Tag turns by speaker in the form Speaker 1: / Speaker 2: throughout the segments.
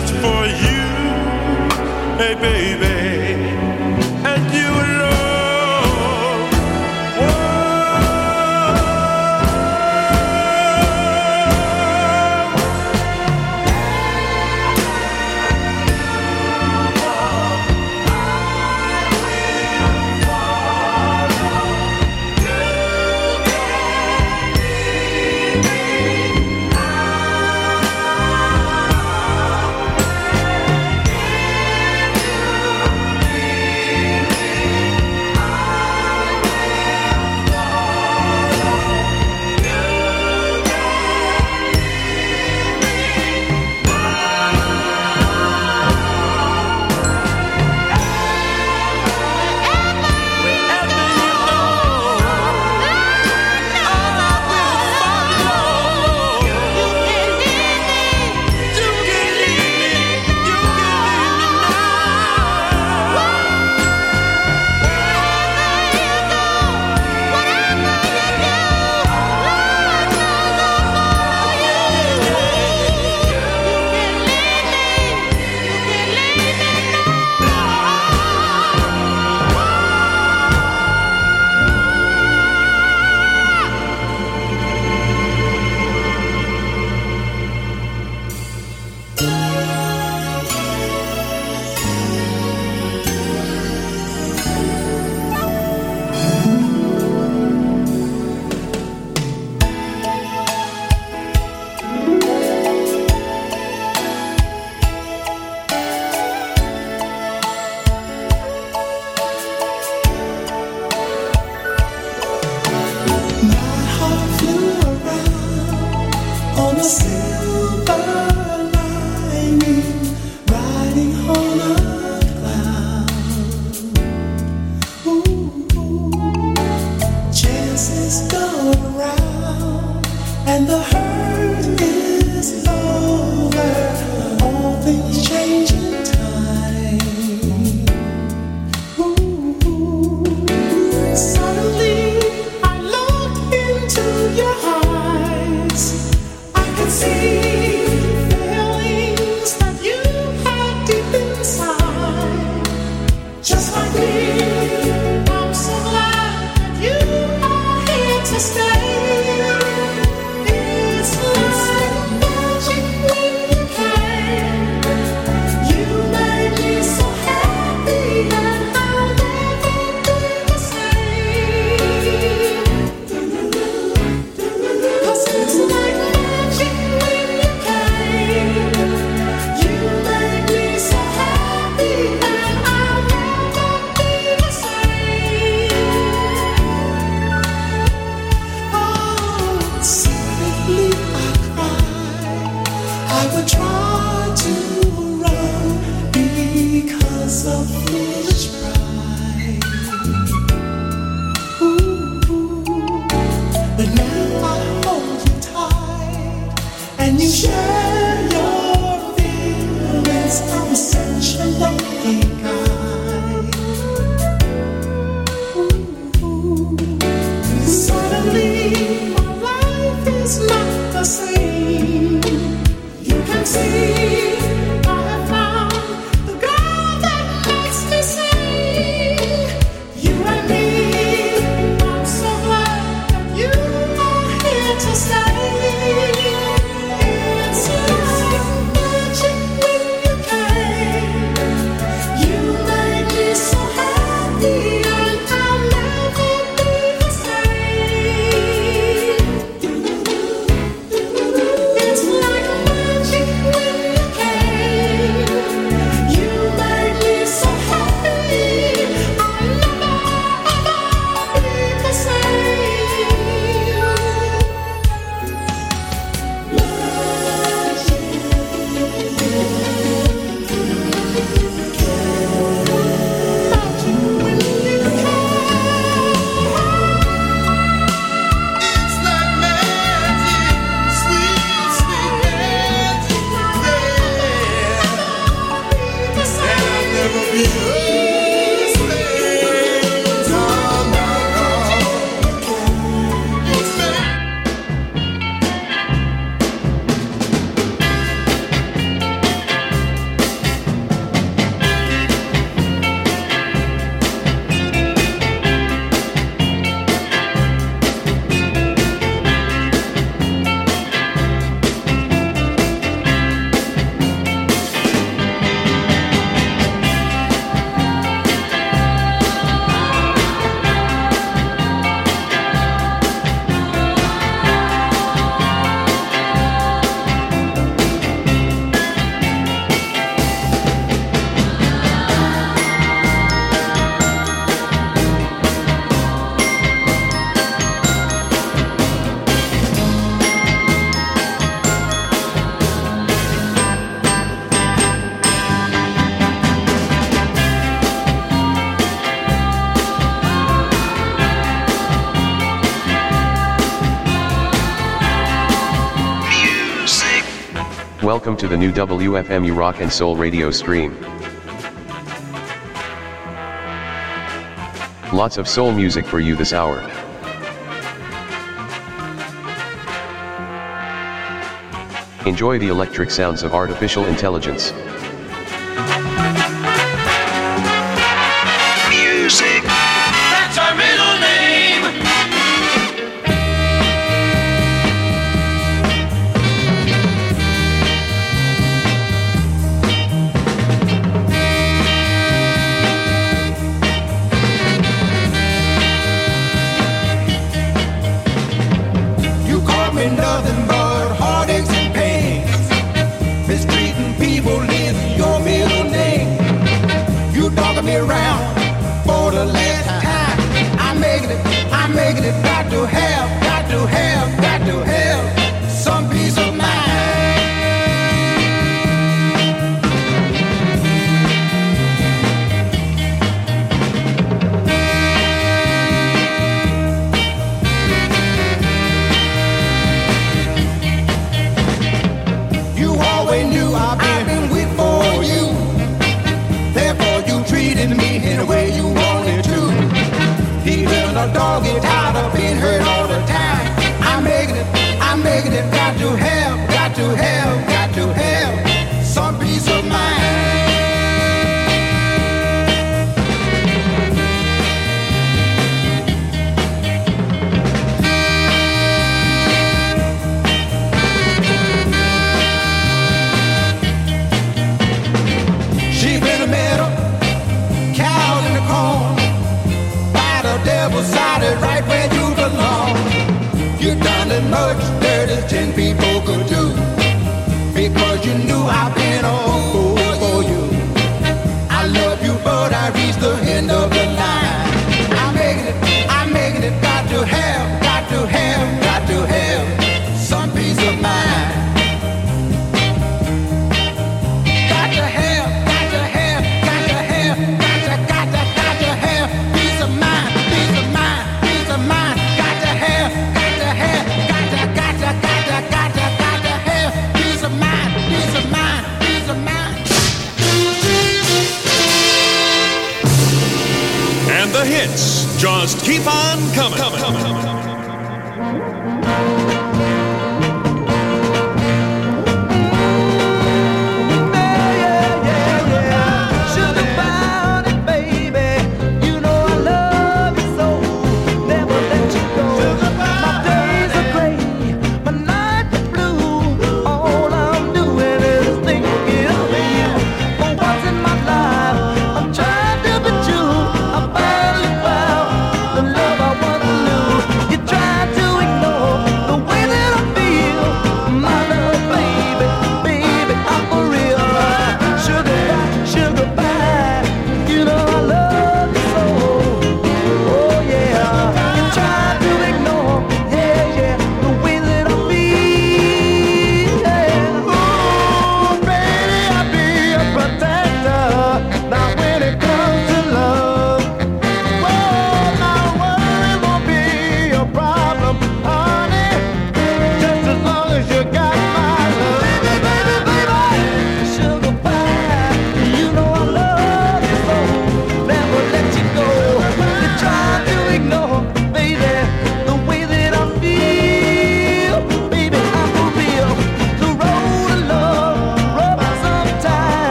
Speaker 1: just for you, hey baby, and you alone.
Speaker 2: To stay, it's Welcome to the new WFMU Rock and Soul radio stream. Lots of soul music for you this hour. Enjoy the electric sounds of artificial intelligence.
Speaker 1: Music. That's our middle name.
Speaker 3: You call me nothing but heartaches and pains, mistreating people is your middle name. You dogging me around for the last time. I'm making it, got to have some peace of mind. You always knew I've been weak for you. Therefore you treated me in the way you wanted to. Even a dog is tired of being hurt all the time. I'm making it, got to have some peace of mind. Sheep in the middle, cows in the corn. By the devil's side, right where you belong. You done as much dirt as 10 people could do. Because you knew I've been all fool for you. I love you, but I reached the end of the line. I'm making it, got to have some peace of mind. Got to have peace of mind. Got to have peace of mind.
Speaker 1: And the hits just keep on coming.
Speaker 3: Love I want to lose.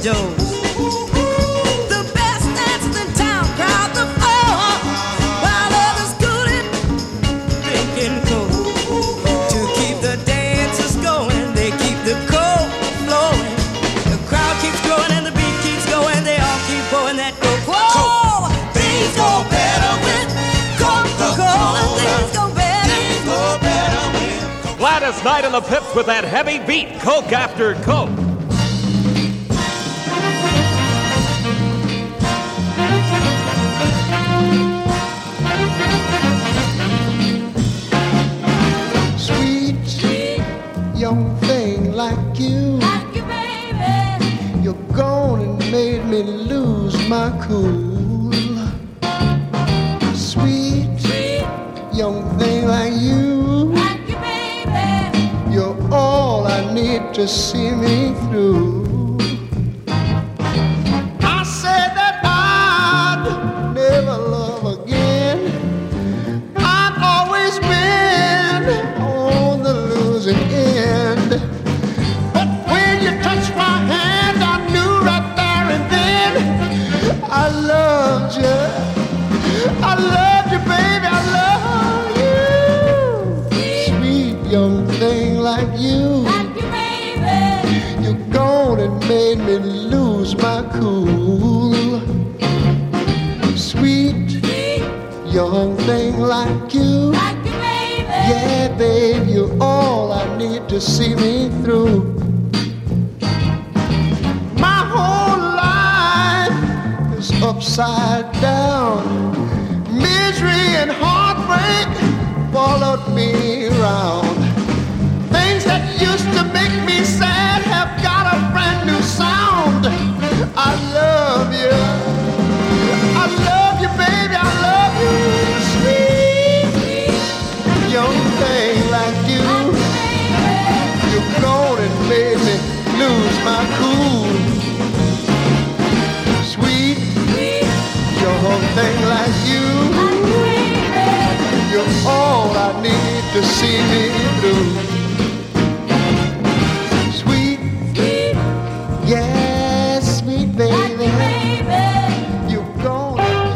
Speaker 4: Joe's. The best dancers in town crowd the floor, while others cooling, drinking coke. To keep the dancers going, they keep the coke flowing. The crowd keeps growing and the beat keeps going. They all keep pouring that coke. Whoa! Things go better with Coca-Cola. Things go better. Things go better with
Speaker 5: Gladys Knight and the Pips with that heavy beat, Coke after Coke.
Speaker 3: Sweet young thing like you, you're gone and made me lose my cool. Sweet young thing like you, you're all I need to see me through. I said that I'd never love again. I've always been on the losing end. But when you touched my hand, I knew right there and then I loved you. I loved you, baby, I love you. Sweet young thing like you, you're gone and made me lose my cool. Sweet young thing like you, yeah, babe, you're all I need to see me through. My whole life is upside down. Misery and heartbreak followed me around. Things that used to make me sad have got a brand new sound. I love you. I love you, baby. I love you. Sweet young thing like you, you're gone and made me lose my cool. Sweet young thing like you, you're all I need to see me through. Sweet, yes, sweet baby, you're gone.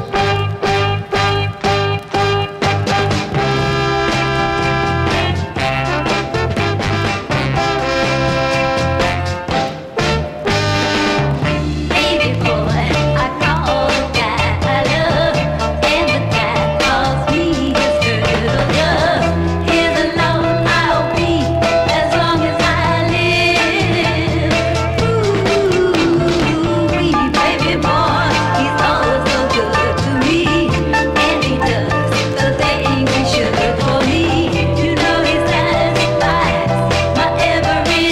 Speaker 6: Baby boy, I call the guy I love, and the guy calls me his turtle dove. He's alone, I'll be as long as I live. Ooh, wee baby boy, he's always so good to me, and he does the things he should for me. You know he satisfies my every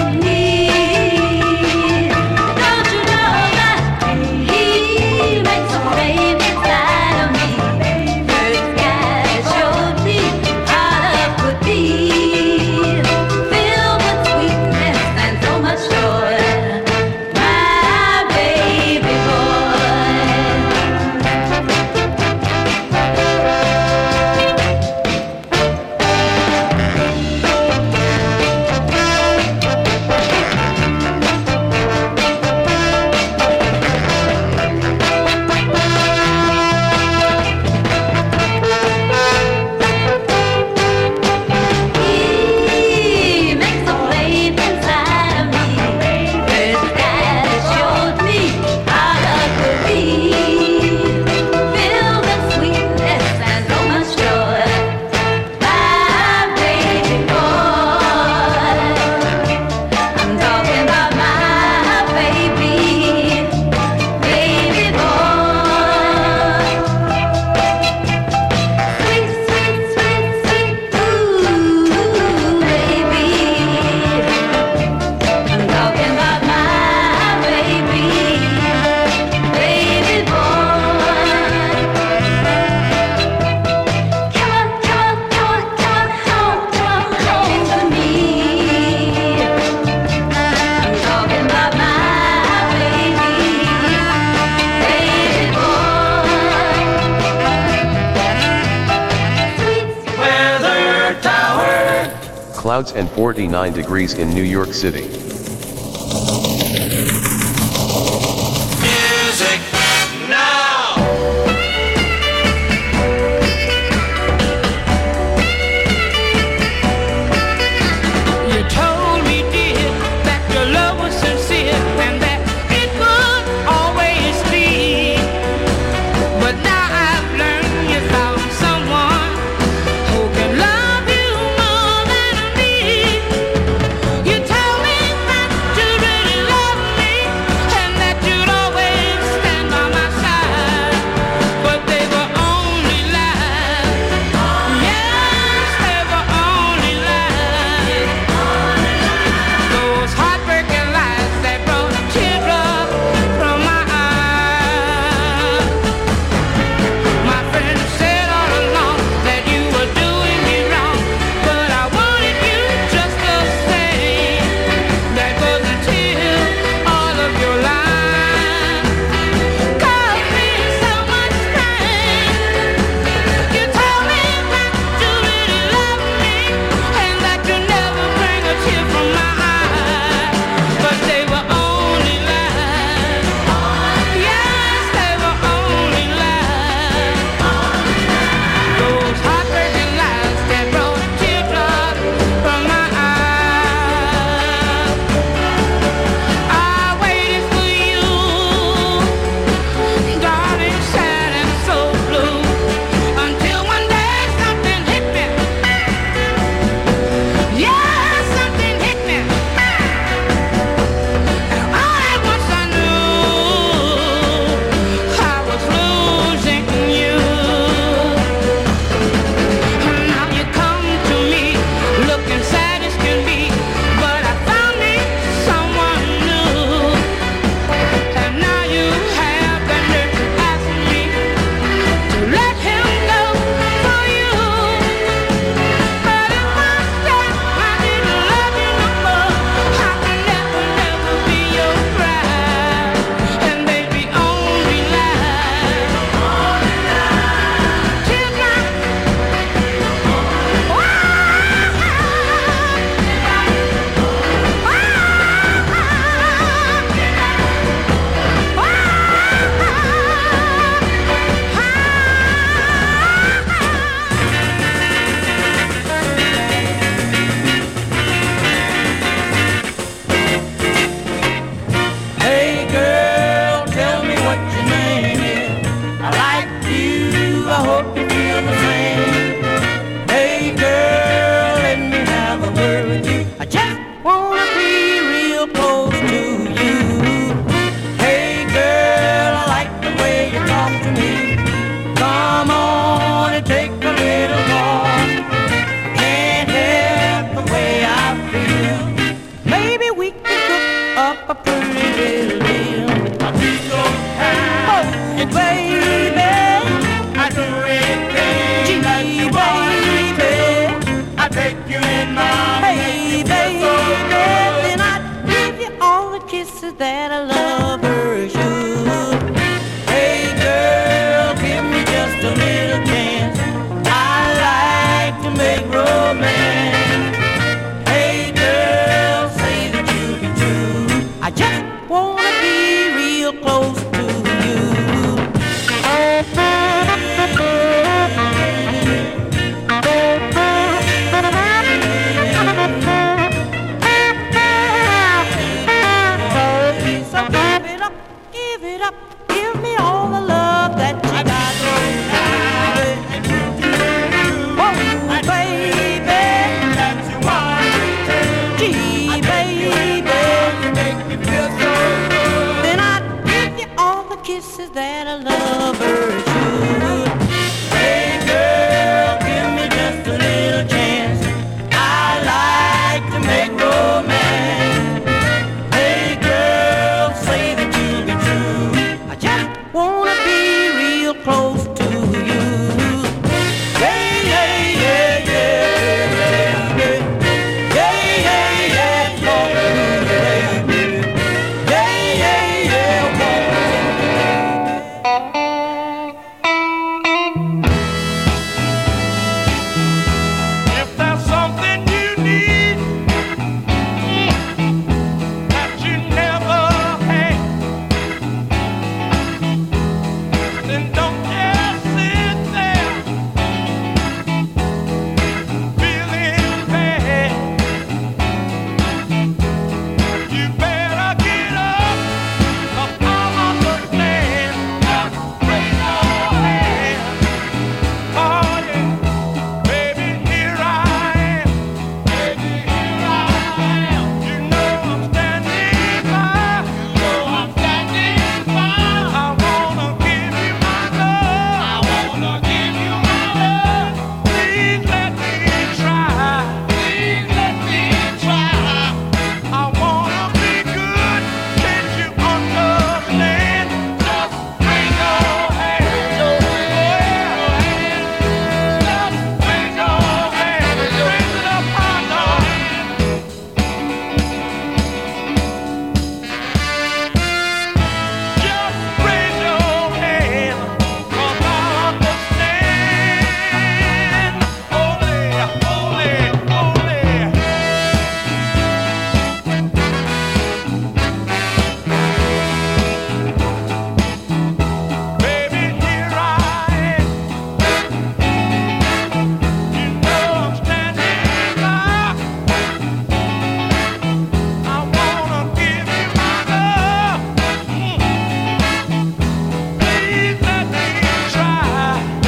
Speaker 6: need. Don't you know that he makes a flame inside of me? First guy showed me how love could be, filled with sweetness and so much joy. My baby boy. He makes a flame inside of me. First guy showed me how love could be, filled with sweetness and so much joy. My baby boy, I'm talking about my baby, baby boy. Sweet, sweet, sweet, sweet, ooh, baby. I'm talking about my baby, baby boy. Come on, come on, come on, come on, home to me. I'm talking about my baby, baby boy. Sweet, sweet.
Speaker 1: Weather Tower.
Speaker 2: Clouds and 49 degrees in New York City.
Speaker 4: kisses that a lover should. Hey girl, give me just a little chance. I like to make romance. Hey girl, say that you'll be true. I just wanna be real close to you. So give it up, give me all the love that you got. Oh, baby, that's you want. Gee, baby, you make me feel so good. Then I give you all the kisses that a lover should. Hey girl, give me just a little chance. I like to make romance. Hey girl, say that you'll be true. I just wanna be real close to you. Yeah, yeah, yeah, yeah, yeah, yeah, yeah, yeah, Lord, yeah, yeah, yeah,
Speaker 1: If there's something you need that you never had, then don't just sit there feeling bad. You better get up, 'cause I'll understand. Just raise your hand. Oh yeah, baby, here I am. Baby, here I am. You know I'm standing by. You know I'm standing by. I wanna give you my love. I wanna give you my love. Please let me try. Please let me try. I wanna be good. Can't you understand? Just raise your hand. Just raise your hand. Raise it up high, Lord. Just raise your hand, 'cause I understand. Holy, holy, holy. Baby, here I am. You know I'm standing by. I wanna give you my love. Please let me try.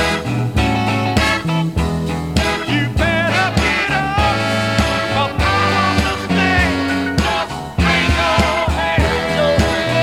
Speaker 1: You better get up, 'cause I understand. Just raise your hand. Just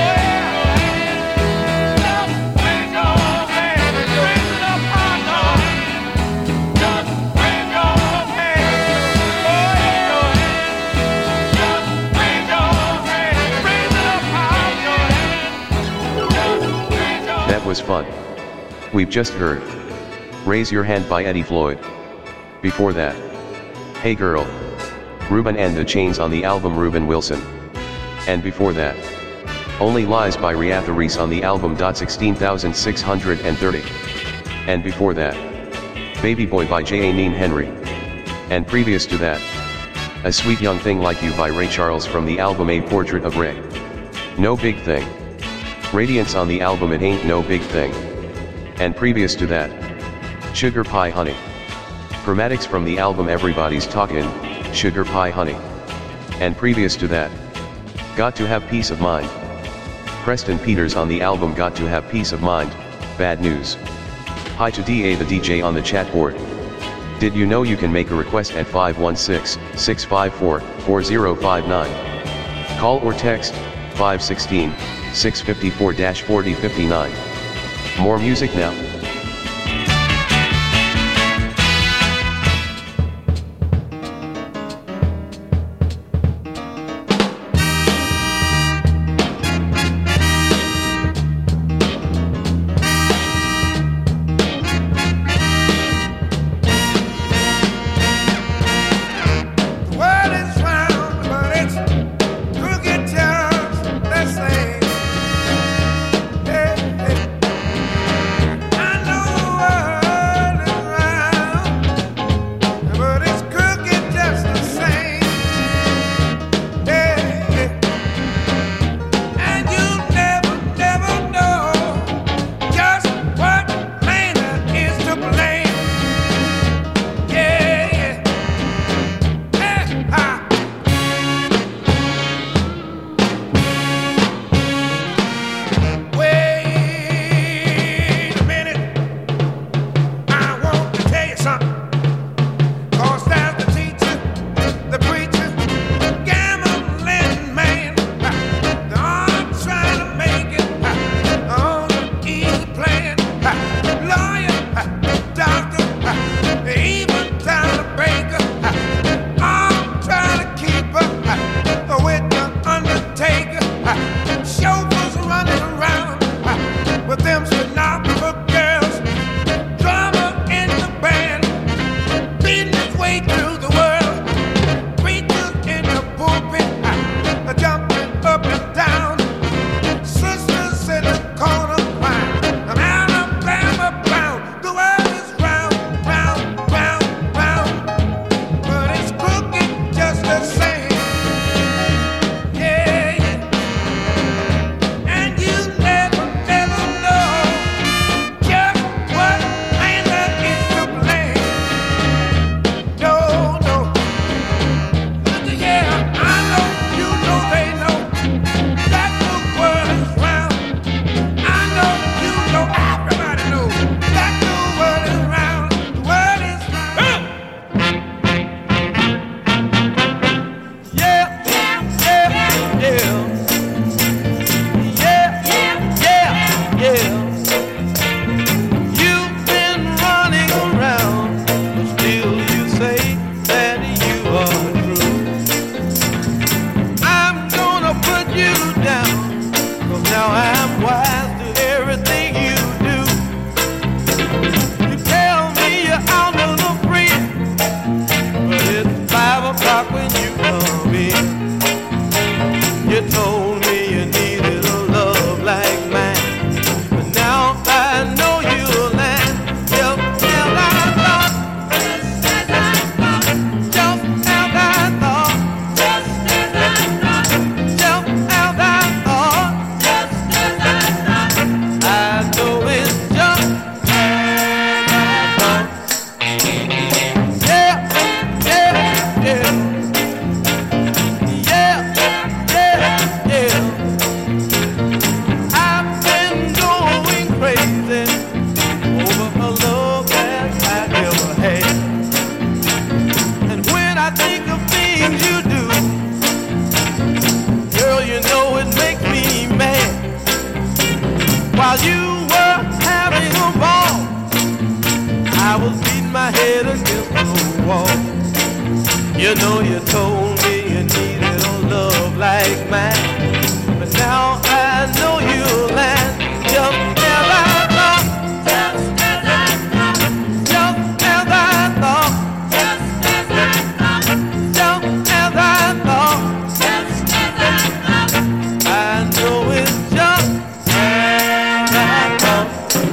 Speaker 1: raise your hand. Raise it up high, Lord. Just raise your hand. Oh yeah, just raise your hand. Raise it up high, your hand. Just raise your
Speaker 2: That was fun. We've just heard Raise Your Hand by Eddie Floyd. Before that, Hey Girl, Reuben and the Chains on the album Reuben Wilson. And before that, Only Lies by Riatha Reese on the album 16630. And before that, Baby Boy by J. Neen Henry. And previous to that, A Sweet Young Thing Like You by Ray Charles from the album A Portrait of Ray. No Big Thing. Radiance on the album It Ain't No Big Thing. And previous to that, Sugar Pie Honey. Chromatics from the album Everybody's Talkin', Sugar Pie Honey. And previous to that, Got to Have Peace of Mind. Preston Peters on the album Got to Have Peace of Mind, Bad News. Hi to DA the DJ on the chat board. Did you know you can make a request at 516-654-4059? Call or text 516-654-4059. More music now.
Speaker 3: The world is round, but it's crooked turns.
Speaker 1: while you were having a ball, I was beating my head against the wall. You know you told me you needed a love like mine, but now I know you'll land just as I thought. Just as I thought. Just as I thought. Just as I thought. Just as I thought. Just as I thought. I know it's just as I thought.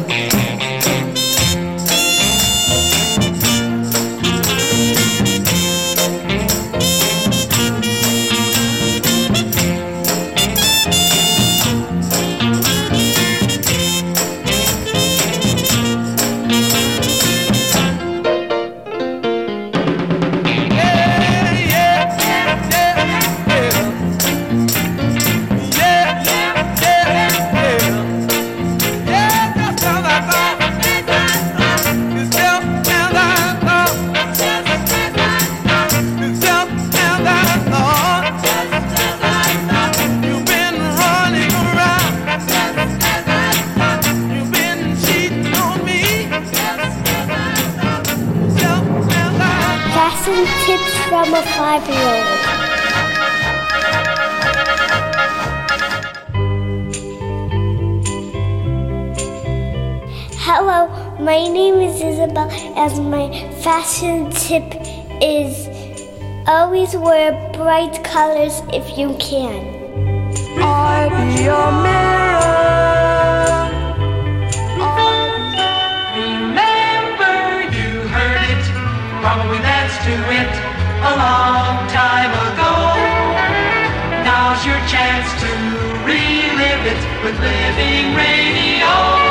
Speaker 7: Fashion tips from a 5-year-old. Hello, my name is Isabel, and my fashion tip is always wear bright colors if you can.
Speaker 4: I be your mirror.
Speaker 8: Remember, you heard it, probably danced to it a long time ago. Now's your chance to relive it with Living Radio.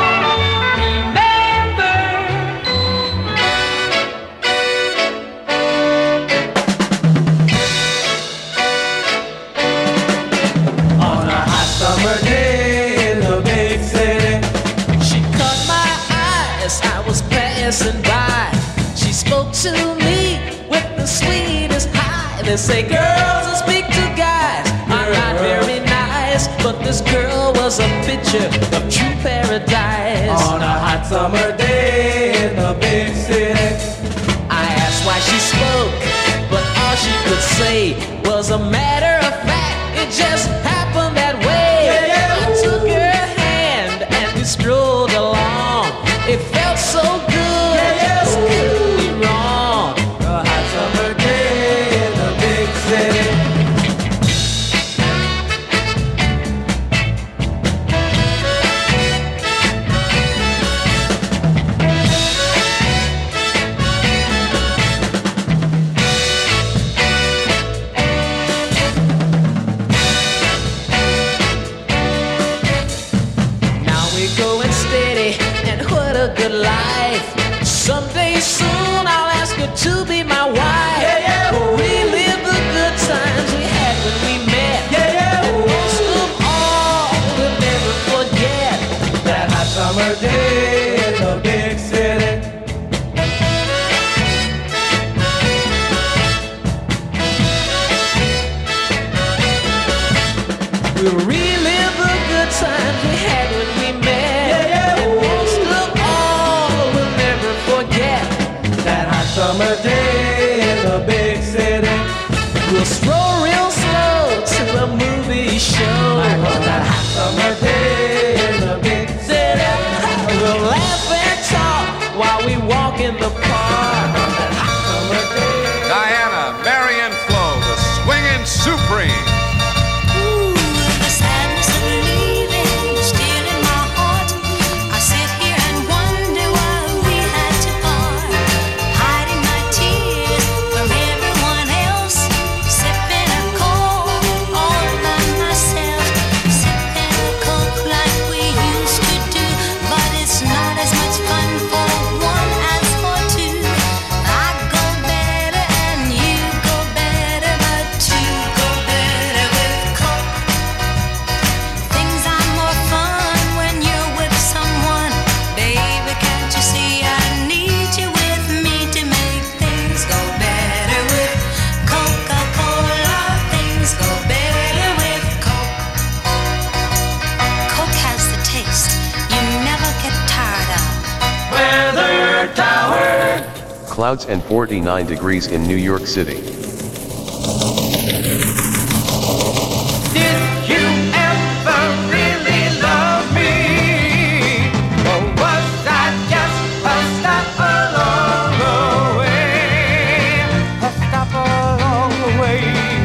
Speaker 3: Summer day in the big city.
Speaker 9: She caught my eyes, I was passing by. She spoke to me with the sweetest high. They say girls who speak to guys are not very nice, but this girl was a picture of true paradise.
Speaker 3: On a hot summer day in the big city.
Speaker 9: I asked why she spoke, but all she could say was a matter of fact. It just happened that way. I took her hand and we strolled along. It felt so good, so could be wrong.
Speaker 3: A hot summer day in the big city.
Speaker 9: Good life. Someday soon I'll ask her to be my wife. Relive the good times we had when we met. Most of all, we'll never forget
Speaker 3: that hot summer day in the big city.
Speaker 9: We'll relive the good times we had when we met.
Speaker 3: Summer day in the big city.
Speaker 9: We'll stroll real slow to a movie show.
Speaker 3: That hot summer day in the big city.
Speaker 2: Clouds and 49 degrees in New York City.
Speaker 1: Did you ever really love me? Or was I just a stop along the way? A stop along the way.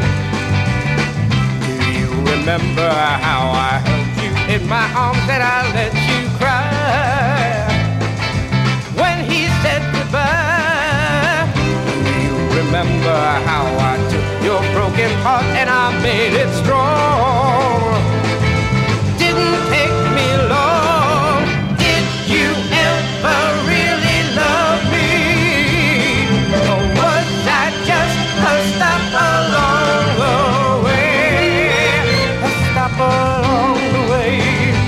Speaker 1: Do you remember how I held you in my arms and I let you cry? When he said goodbye, do you remember how I took your broken heart and I made it strong? Didn't take me long. Did you ever really love me? Or was I just a stop along the way? A stop along the way.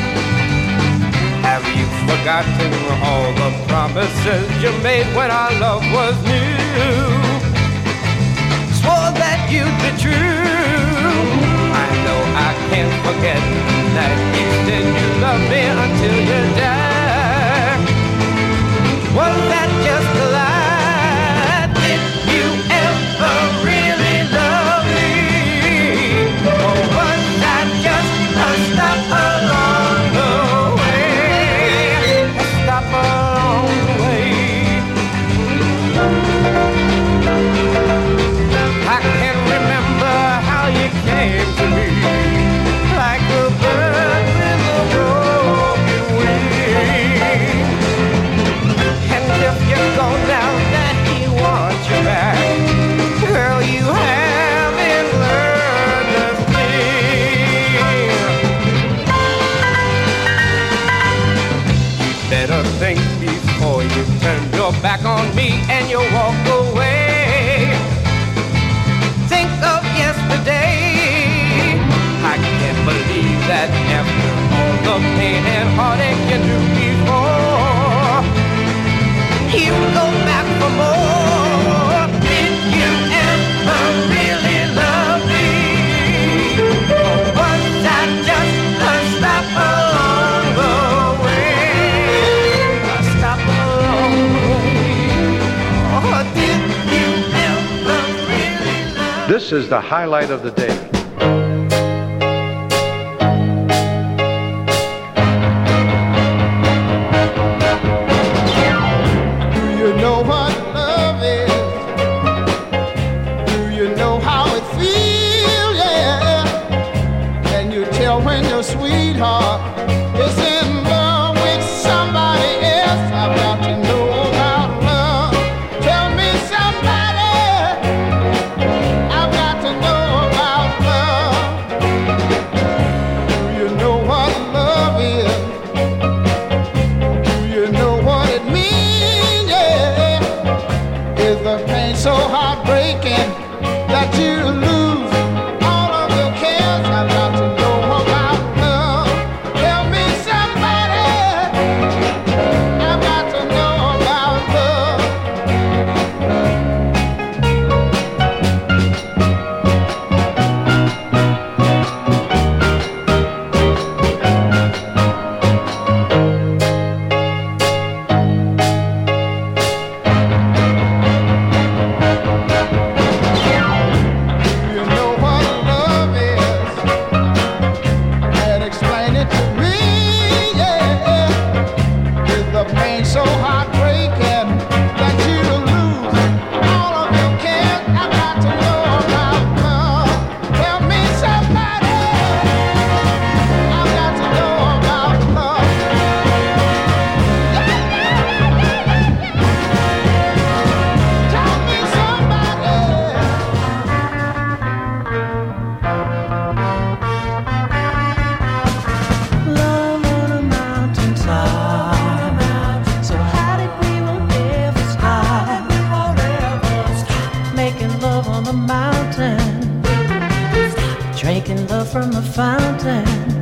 Speaker 1: Have you forgotten all the promises you made when our love was new? Swore that you'd be true. I know I can't forget that you said you loved me until you died. Was that just a lie? Did you ever really love me? Or was that just a stop along the way? A stop along the way. I can remember how you came to me, like a bird with a broken wing. And if you go now that he wants you back, girl, you haven't learned a thing. You better think before you turn your back on me and you walk away. Think of yesterday. I can't believe that after all the pain and heartache you knew before, you go back for more. Did you ever really love me? Or was that just a stop along the way? A stop along the way. Or did you ever really love me?
Speaker 10: This is the highlight of the day.
Speaker 3: Do you know what love is? Do you know how it feels? Yeah. Can you tell when your sweetheart is in love with somebody else? I've got to know about love. Tell me somebody. I've got to know about love. Do you know what love is? Do you know what it means? Yeah. Is the pain so heartbreaking that you lose all of your cares? I've got to know about love. Tell me somebody. I've got to know about love. Do you know what love is? And explain it to me, yeah. Is the pain so heartbreaking that you lose all of your cares? I've got to know about love. Tell me somebody. I've got to know about love. Tell me somebody.
Speaker 9: Love on a mountaintop. So how did we won't ever stop? Making love on the mountain. Drinking love from the fountain.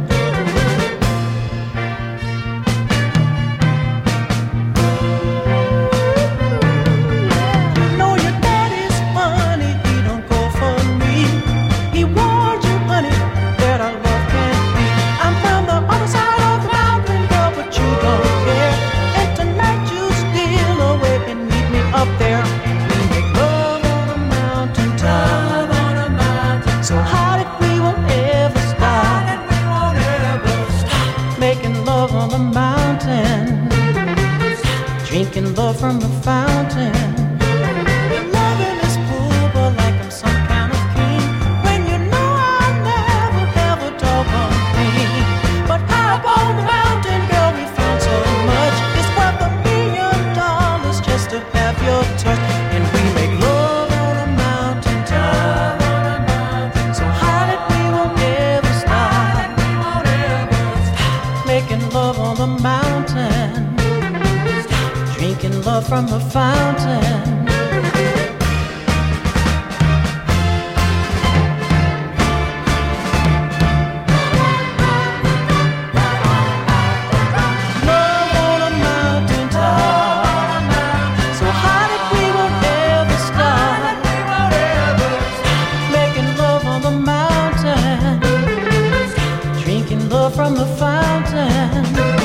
Speaker 9: I know your daddy's funny, he don't go for me. He warned you, honey, that our love can't be. I'm from the other side of the mountain, girl, but you don't care. And tonight you steal away and meet me up there making love on the mountain, drinking love from the fountain. Loving is cool, but like I'm some kind of king. When you know I never have a doggone thing. But high up on the mountain, girl, we found so much. It's worth $1 million just to have your touch. And we make love on a mountaintop, so high that we won't ever stop. Making love on the mountain, drinking love from the fountain. Love on a mountaintop, so high that we won't ever stop. Making love on the mountain, drinking love from the fountain.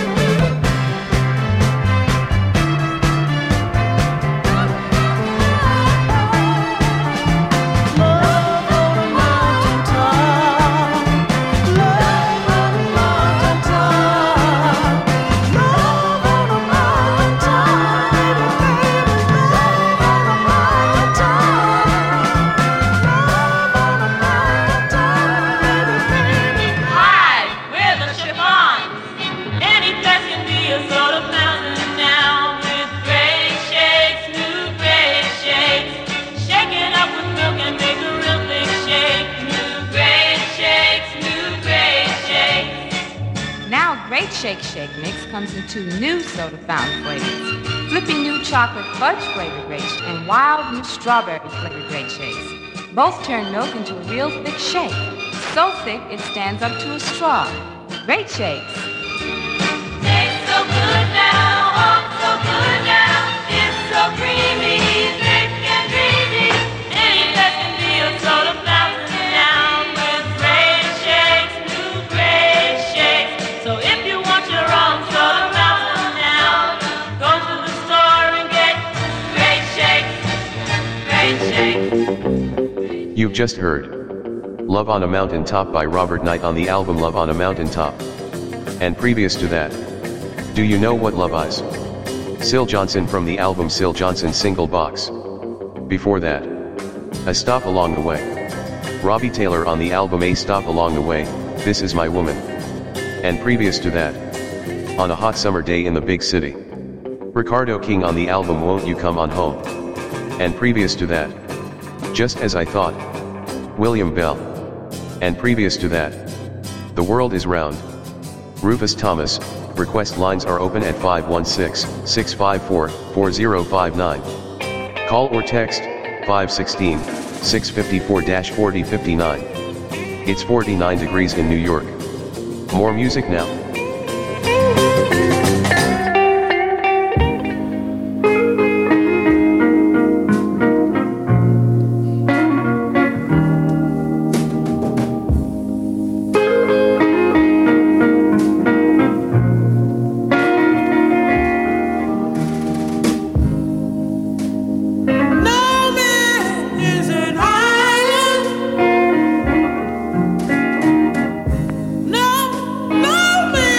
Speaker 10: Shake Shake Mix comes in 2 new soda fountain flavors: flippy new chocolate fudge flavored grape and wild new strawberry flavored grape shakes. Both turn milk into a real thick shake, so thick it stands up to a straw. Great shakes.
Speaker 8: Tastes so good now, oh so good now. It's so creamy, thick and dreamy. Any that can be a soda fountain now with great shakes, new great shakes. So if you want your own soda fountain now, go to the store and get great shakes, great shakes.
Speaker 2: You've just heard Love on a Mountaintop by Robert Knight on the album Love on a Mountaintop. And previous to that, Do You Know What Love Is? Syl Johnson from the album Syl Johnson Single Box. Before that, A Stop Along the Way. Robbie Taylor on the album A Stop Along the Way, This Is My Woman. And previous to that, On a Hot Summer Day in the Big City. Ricardo King on the album Won't You Come On Home. And previous to that, Just As I Thought. William Bell. And previous to that, The World Is Round. Rufus Thomas. Request lines are open at 516-654-4059. Call or text 516-654-4059. It's 49 degrees in New York. More music now.
Speaker 3: No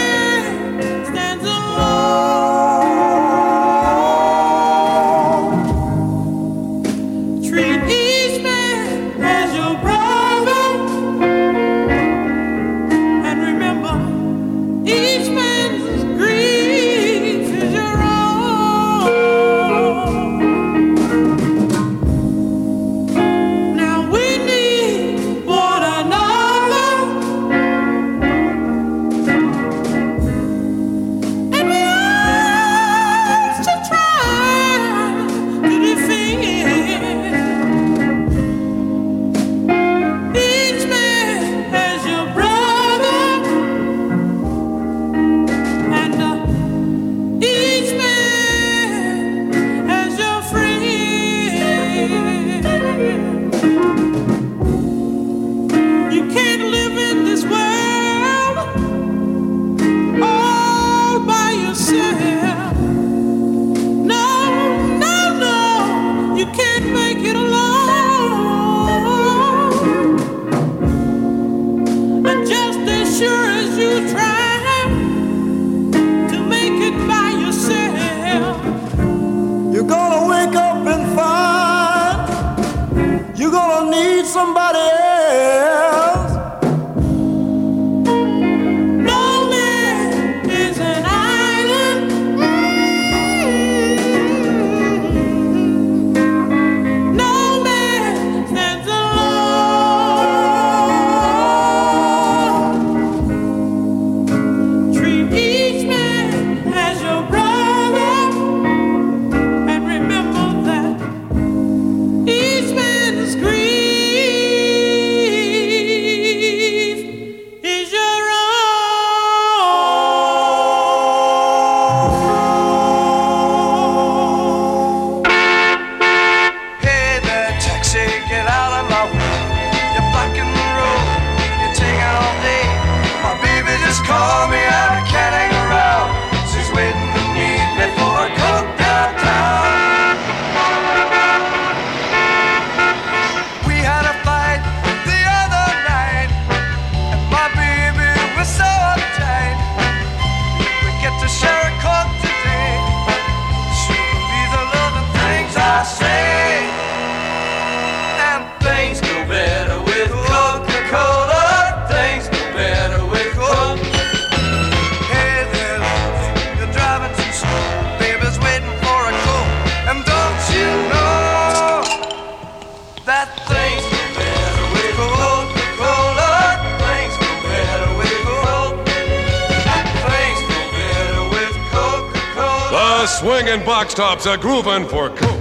Speaker 11: a swinging box tops, a grooving for cool.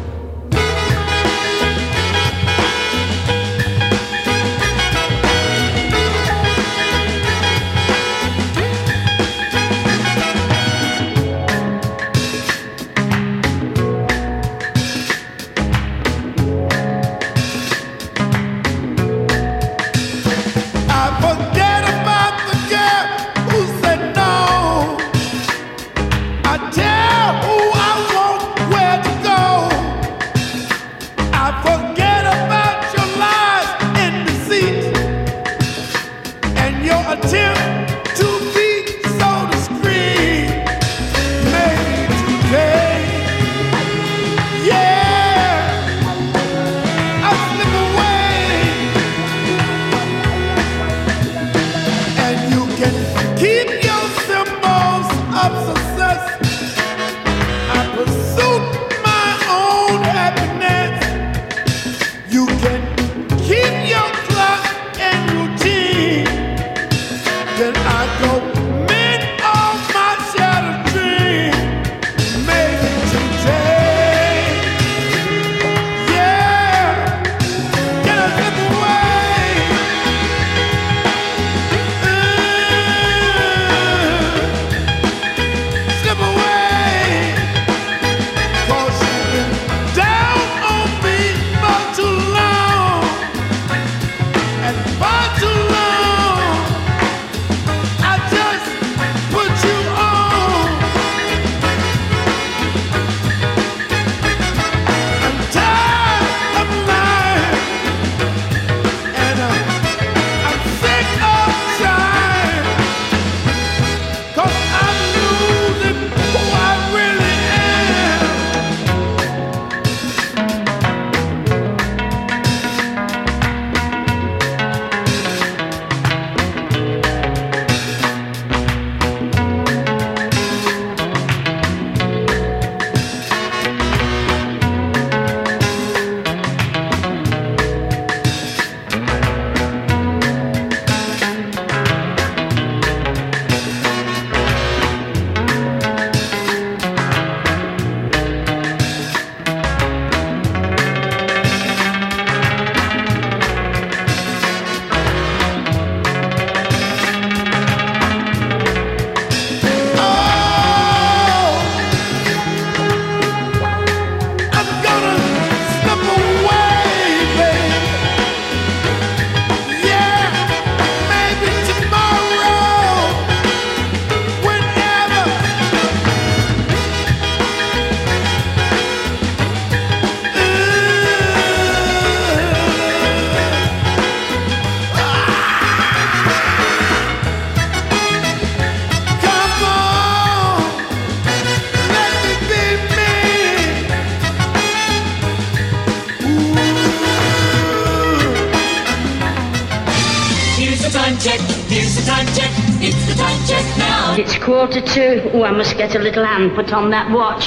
Speaker 12: It's 1:45. Oh, I must get a little hand put on that watch.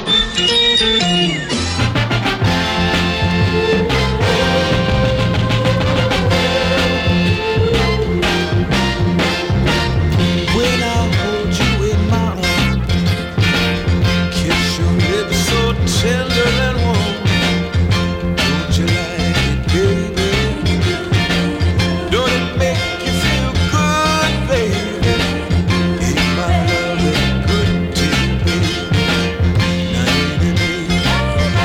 Speaker 3: When I hold you in my arms, kiss your lips so tender and warm. Don't you like it, baby? Don't it make you feel good, baby? Ain't my love good to you, baby? Now,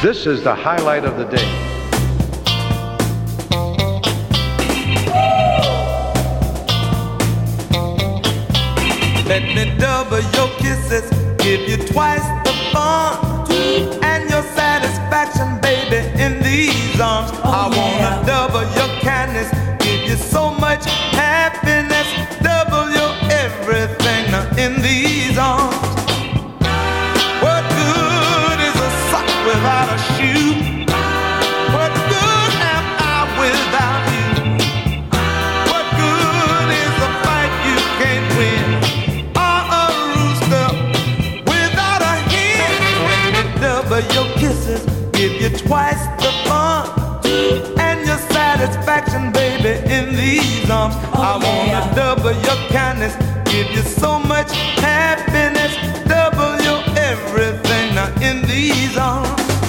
Speaker 13: This is the highlight of the day.
Speaker 3: Let me double your kisses, give you twice the fun and your satisfaction, baby, in these arms. I wanna double your kindness, give you so much happiness, double your everything in these arms. What good is a sock without a shoe? What good am I without you? What good is a fight you can't win? Double your kisses, give you twice the fun and your satisfaction, baby, in these arms. I wanna double your kindness, give you so much happiness, double your everything now in these arms.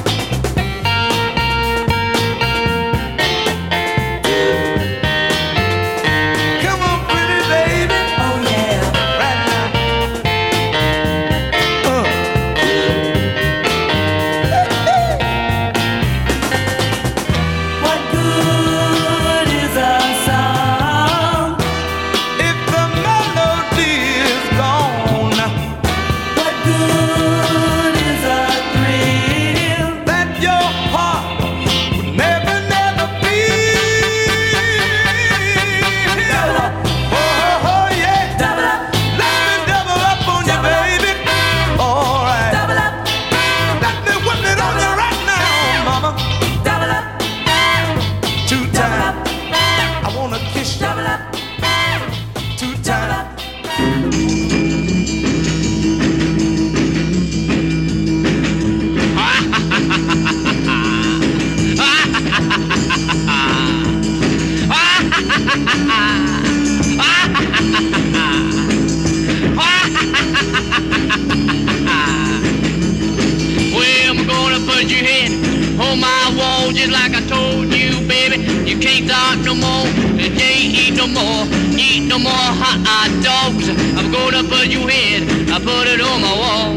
Speaker 14: No more hot dogs. I'm gonna put your head, I put it on my wall.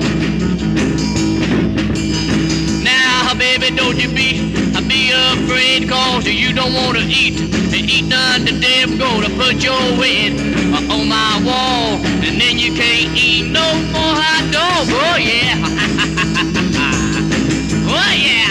Speaker 14: Now, baby, don't you be afraid, cause you don't wanna eat none today. I'm gonna put your head on my wall, and then you can't eat no more hot dogs. Oh yeah. Oh yeah.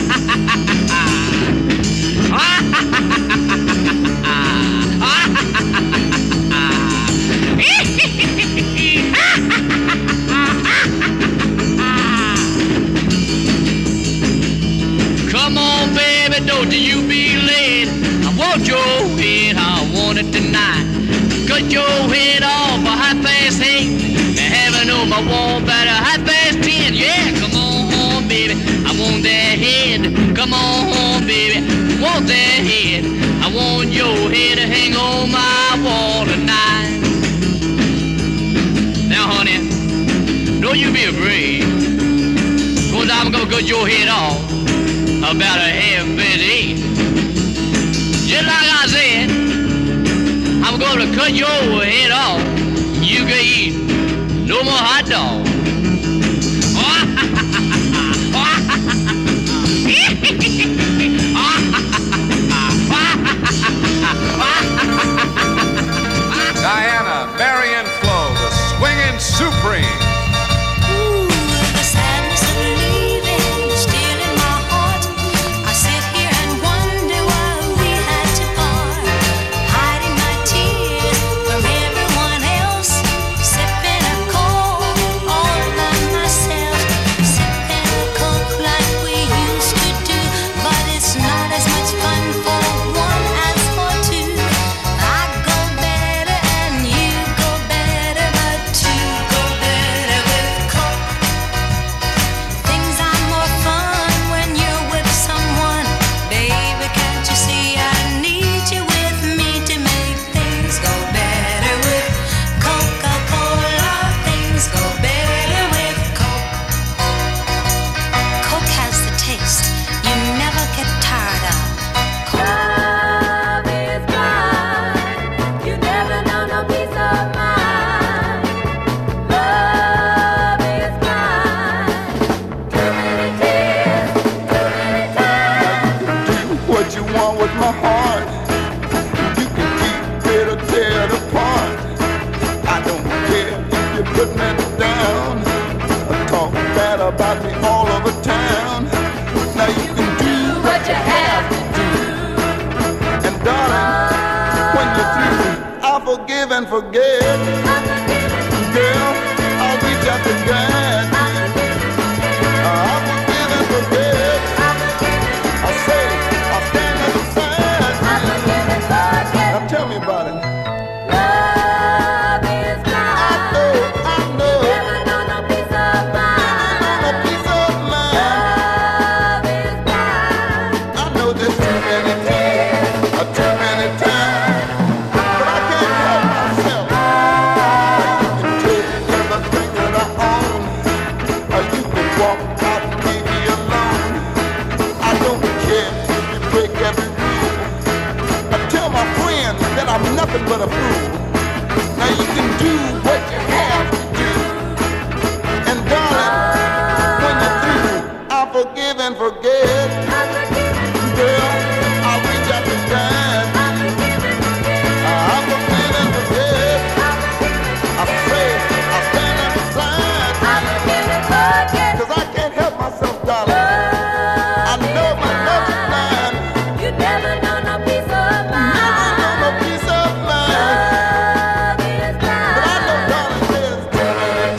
Speaker 14: Come on, baby, don't you be late. I want your head, I want it tonight. Cut your head off at 8:30. Have it on my wall by 10:30. Yeah, come on, baby, I want that head. Come on, baby, I want that head. I want your head to hang on my wall tonight. Now, honey, don't you be afraid, cause I'm gonna cut your head off about 8:30. Just like I said, I'm gonna cut your head off. You can eat no more hot dogs.
Speaker 11: Diana, Marion Flo, the swinging Supreme.
Speaker 4: The sadness of leaving is still in my heart. I sit here and wonder why we had to part, hiding my tears from everyone else, sipping a cold all
Speaker 3: my heart. You can keep it or tear it apart. I don't care if you put me down or talk bad about me all over town. Now you can do what you have to do. And darling, when you're through, I'll forgive and forget. Girl, I'll reach out to guide you. I'll forgive and forget. I'll say, I'll stand at the side. Now tell me about it.
Speaker 4: Love is blind.
Speaker 3: I know.
Speaker 4: Never know no peace of mind.
Speaker 3: No peace of mind.
Speaker 4: Love is blind.
Speaker 3: I know this too many times, but I can't help myself. You can take everything that I own, or you can walk out and leave me alone. I don't care if you break every rule. I tell my friends that I'm nothing but a fool. Now you can do what you have to do. And darling, when you're through, I'll forgive and forget. Girl, I'll reach out to guide you. I'll forgive and forget. I say, I'll stand at the side. 'Cause I can't help myself, darling. I know my love is blind.
Speaker 4: You never know no peace of mind.
Speaker 3: No peace of mind.
Speaker 4: Love is blind.
Speaker 3: But I know, darling, there's too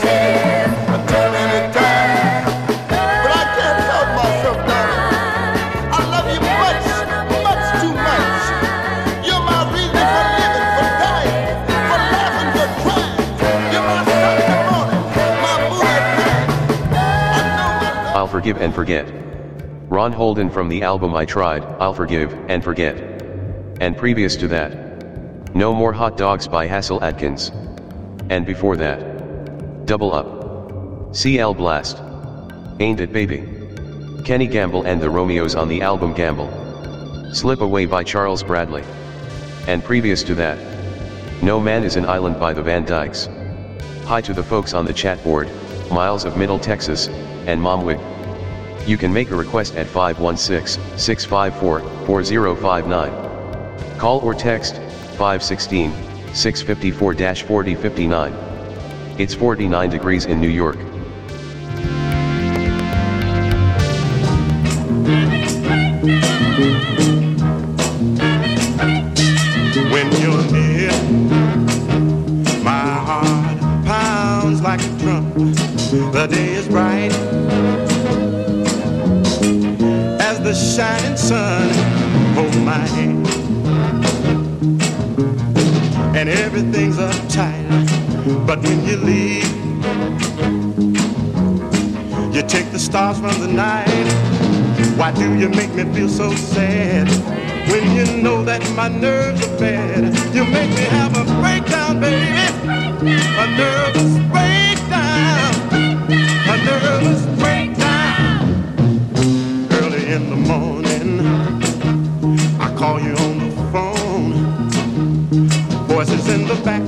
Speaker 3: many times. But I can't help myself, darling. I love you much, much too much. You're my reason for living, for dying, for laughing, for crying. You're my sun in the morning, my moon at night. I know my love.
Speaker 2: I'll Forgive and Forget. Ron Holden from the album I Tried, I'll Forgive and Forget. And previous to that, No More Hot Dogs by Hassel Atkins. And before that, Double Up. CL Blast. Ain't It Baby. Kenny Gamble and the Romeos on the album Gamble. Slip Away by Charles Bradley. And previous to that, No Man is an Island by the Van Dykes. Hi to the folks on the chat board, Miles of Middle Texas, and Momwig. You can make a request at 516-654-4059. Call or text 516-654-4059. It's 49 degrees in New York.
Speaker 1: When you're near, my heart pounds like a drum. The day is bright as the shining sun. Hold my hand, and everything's uptight. But when you leave, you take the stars from the night. Why do you make me feel so sad? When you know that my nerves are bad, you make me have a breakdown, baby. A nervous breakdown. A nervous breakdown. Early in the morning, I call you on the phone. Voices in the back.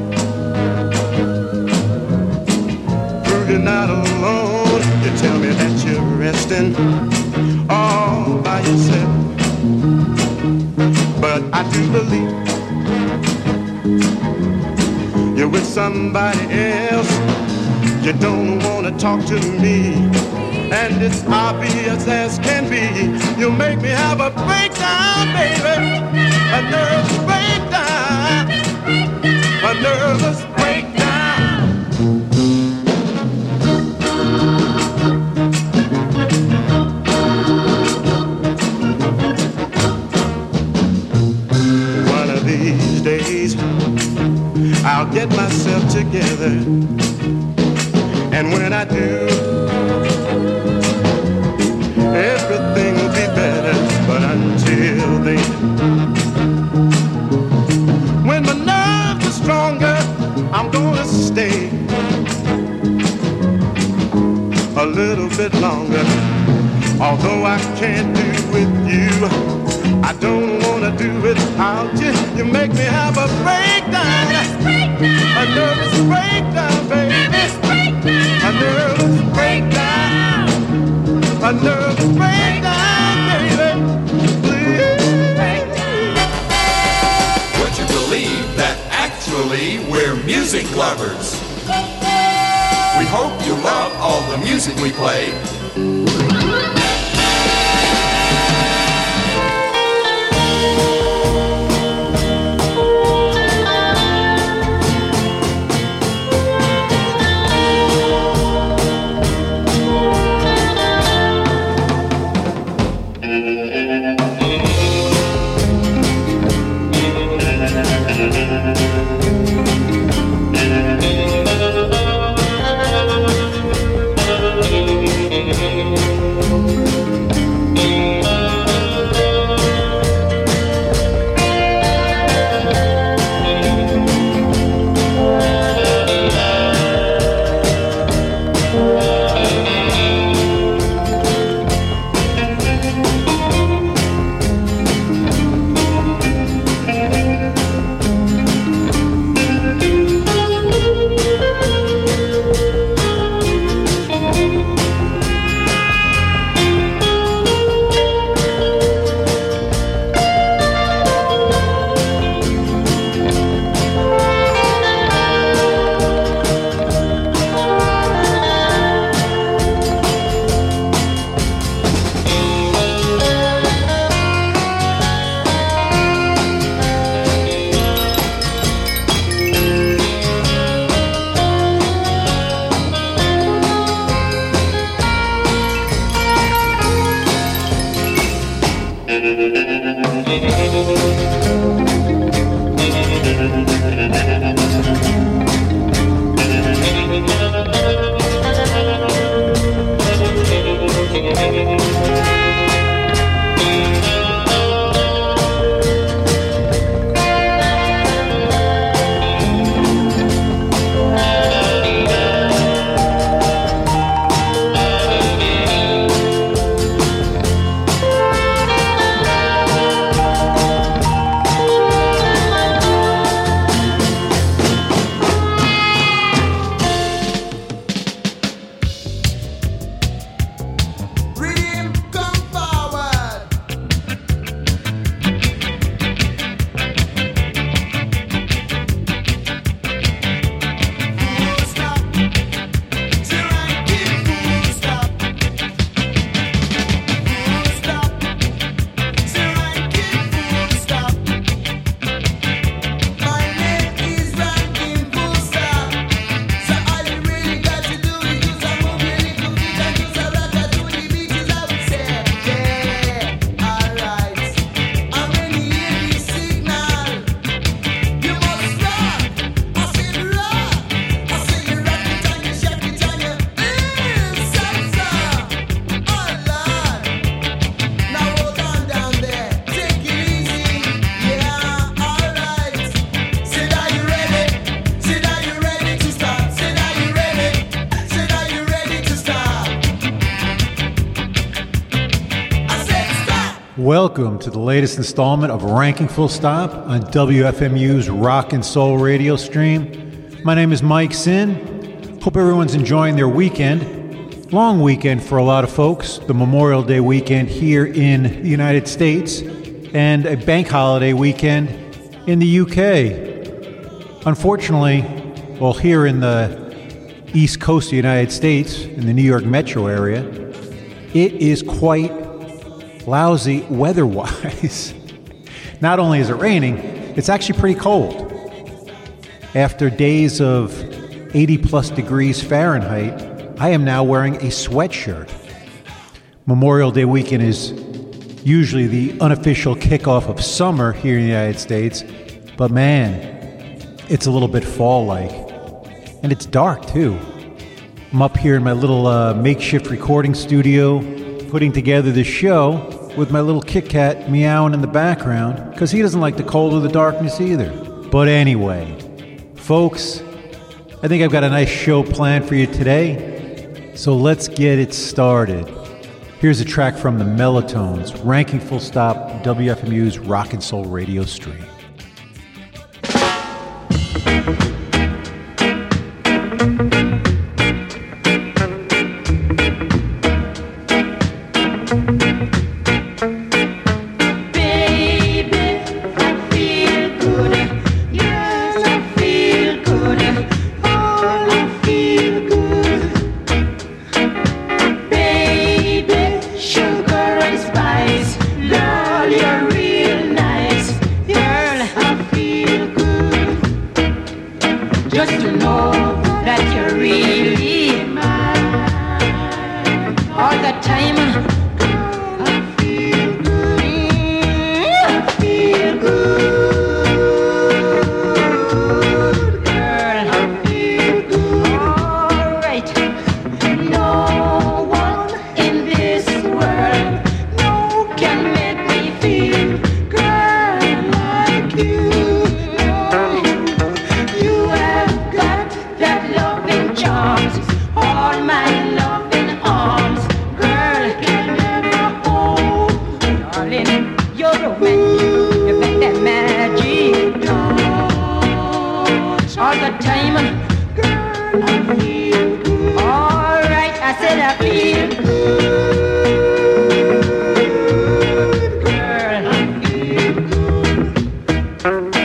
Speaker 1: Prove you're not alone. You tell me that you're resting all by yourself. But I do believe you're with somebody else. You don't want to talk to me, and it's obvious as can be. You make me have a breakdown, baby. A nervous breakdown. A nervous breakdown. One of these days, I'll get myself together. And when I do, everything will be better. But until then, when my nerves are stronger, I'm gonna stay a little bit longer. Although I can't do with you, I don't wanna do without you. You make me have a breakdown. A nervous breakdown, baby. A nervous breakdown. A nervous breakdown, baby. Please.
Speaker 15: music lovers. We hope you love all the music we play.
Speaker 16: Welcome to the latest installment of Ranking Full Stop on WFMU's Rock and Soul radio stream. My name is Mike Sin. Hope everyone's enjoying their weekend. Long weekend for a lot of folks. The Memorial Day weekend here in the United States and a bank holiday weekend in the UK. Unfortunately, well, here in the East Coast of the United States, in the New York metro area, it is quite lousy weather-wise. Not only is it raining, it's actually pretty cold. After days of 80-plus degrees Fahrenheit, I am now wearing a sweatshirt. Memorial Day weekend is usually the unofficial kickoff of summer here in the United States, but man, it's a little bit fall-like. And it's dark, too. I'm up here in my little makeshift recording studio, putting together this show with my little Kit Kat meowing in the background because he doesn't like the cold or the darkness either. But anyway, folks, I think I've got a nice show planned for you today, so let's get it started. Here's a track from the Melatones, Ranking Full Stop, WFMU's Rock and Soul radio stream.
Speaker 4: Baby, I feel good. Yes, I feel good. just to know that you're really mine. All the time I feel good. I feel good, girl. I feel good. All right. No one in this world, no can make me feel girl like you. You have got that loving charms, all my loving arms, girl can never hold. Darling, you're romantic, you got that magic touch. All the time, girl, I feel good. All right, I said I feel good, girl, I feel good.